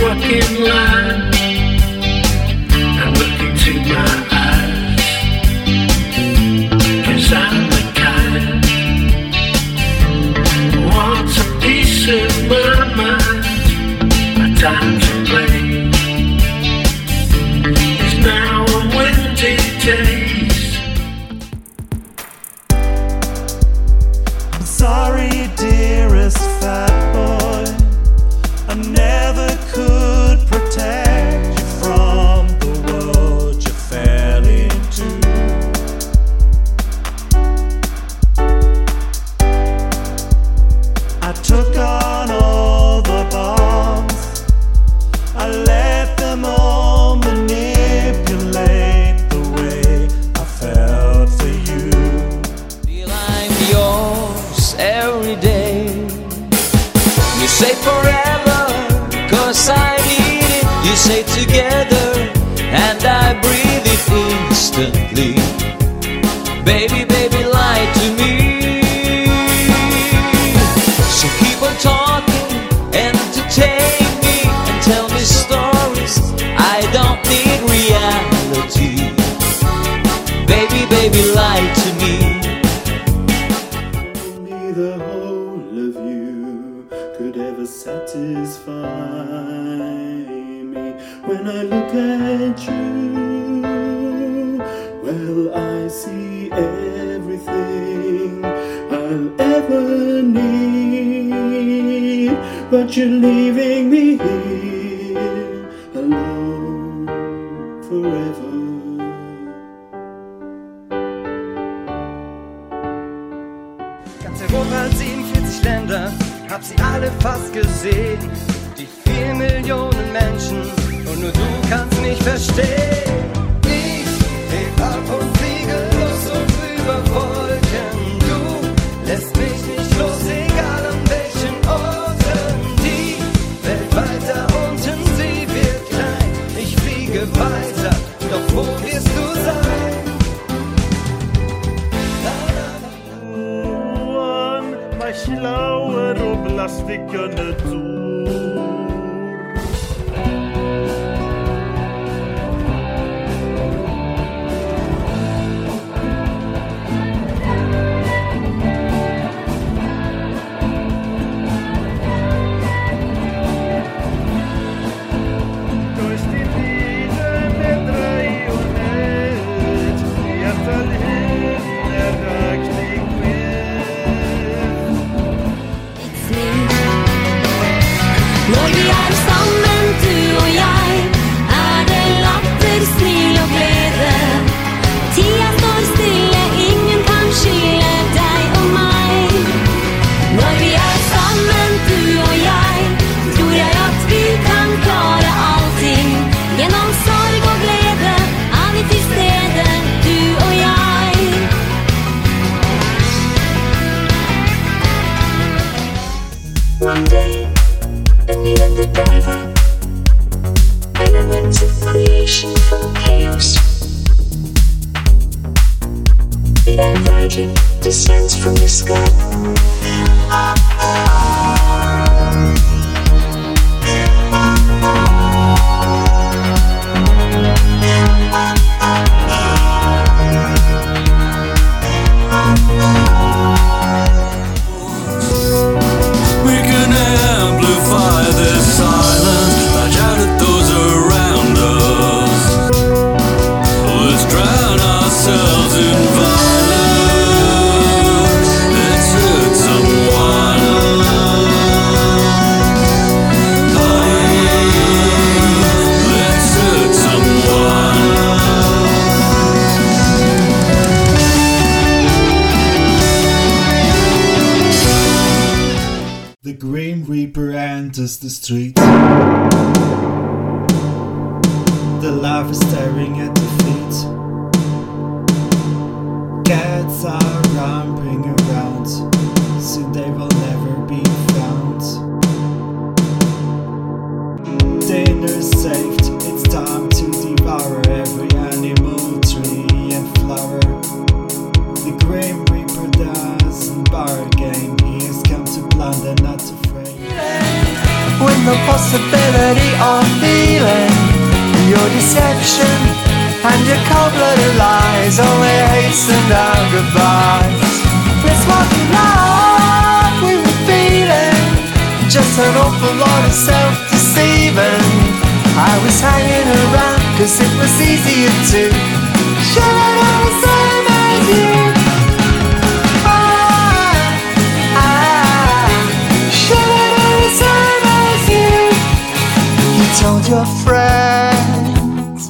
walk in line and look into my eyes, 'cause I'm the kind who wants a piece of my mind. My time to play is now on windy days. I'm sorry, dearest fat boy, I never could protect you from the world you fell into. I took on all the bombs, I let them all manipulate the way I felt for you. Feel I'm yours every day. You say forever, 'cause I need it. You say together, and I breathe it instantly. Baby, baby, lie to me. So keep on talking, entertain me, and tell me stories. I don't need reality. Baby, baby, lie to me. Only the whole of you could ever satisfy me. When I look at you, well, I see everything I'll ever need. But you're leaving me here alone forever. Ganz Europa hat 47 Länder, hab sie alle fast gesehen. Die 4 Millionen Menschen und nur du kannst mich verstehen. Ich heb ab und fliege los und über Wolken. Du lässt mich nicht los, egal an welchen Orten. Die Welt weiter unten, sie wird klein. Ich fliege weiter, doch wo wirst du sein? Mais lauer och plastfickande tor. Durch die Lieder der 300, jag föll in när räkning sker. Når vi er sammen, du og jeg, er det latter, smil og glede. Tida står stille, ingen kan skille deg og meg. Når vi er sammen, du og jeg, tror jeg at vi kan klare allting. Gjennom sorg og glede er vi til stede, du og jeg. One day, and you ended over. Elements of creation from chaos. The air virgin descends from the sky. We can amplify this silence, lash out at those around us. Let's drown ourselves in violence. Let's hurt someone. Let's hurt someone. The Grim Reaper enters the street. The lava staring at the feet. Cats are romping around, so they will never be found. Dinner saved, it's time to devour every animal, tree and flower. The Grim Reaper doesn't bargain, he has come to plunder, not to fray. When the possibility of feeling your deception and your cold-blooded lies only hastened our goodbyes. It's what we love, we were feeling just an awful lot of self-deceiving. I was hanging around cause it was easier to share it all the same as you. Share it all the same as you. You told your friends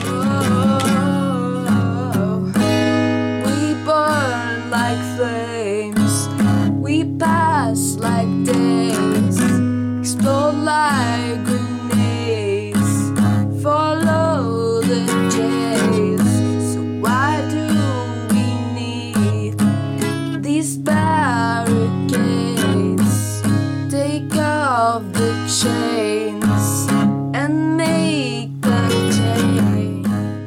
we burn like flames, we pass like days, explode like grenades, follow the chase. So why do we need these barricades? Take off the chains and make the change.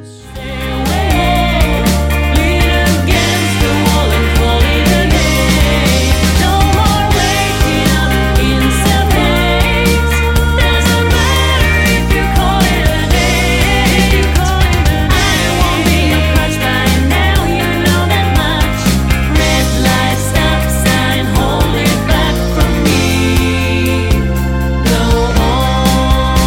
Lean against the wall and fall in again. No more waking up in self-haze. Doesn't matter if you call it a day. I won't be a crutch by now, you know that much. Red light, stop sign, hold it back from me. Go on.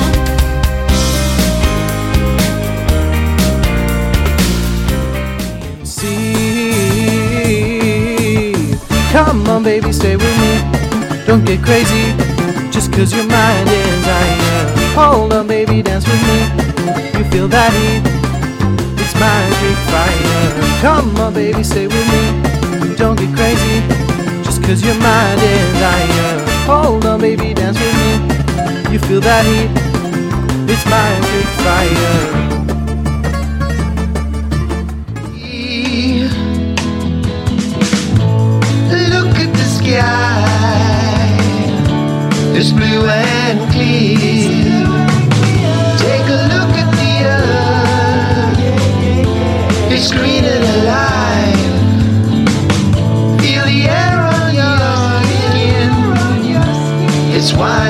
see. Come on, baby, stay with me. Don't get crazy just cause your mind is iron. Hold on, baby, dance with me. You feel that heat? It's magic fire. Come on, baby, stay with me. Don't get crazy just cause your mind is iron. Hold on, baby, dance with me. You feel that heat? It's magic fire. Look at the sky, it's blue and clear. Take a look at the earth, it's green and alive. Feel the air on your skin, it's wide